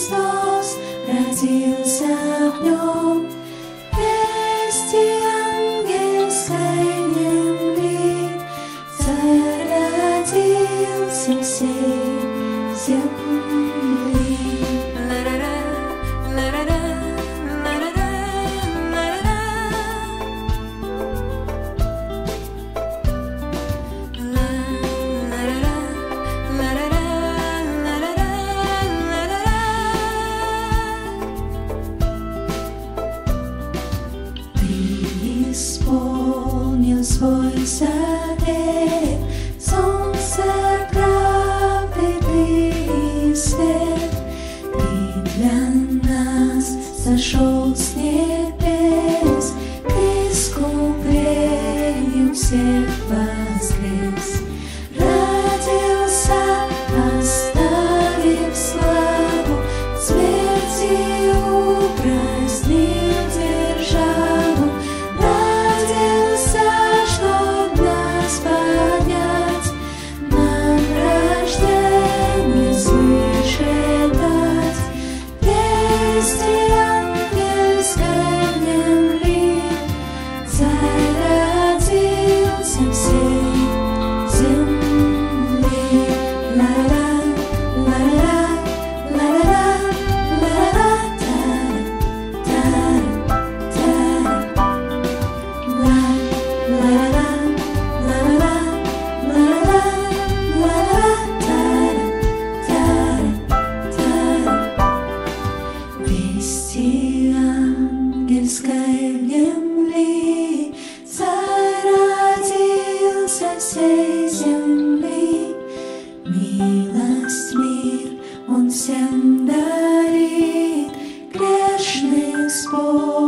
Христос родился в нем. Вести ангельской земли, Царь родился всей земли. Исполнил свой завет, солнце правды ты и свет. Ты для нас сошел с небес, к искуплению всех воскрес. Родился, оставив славу, смертью упразднил державу. Чтоб нас поднять, нам рождение свыше дать. Вести ангельской земли, Царь родился всей земли. Ла-ла-ла, ла-ла-ла, ла-ла-ла, ла-ла-ла, вести ангельской земли, Царь родился всей земли. Милость, мир Он всем дарит, грешных спор.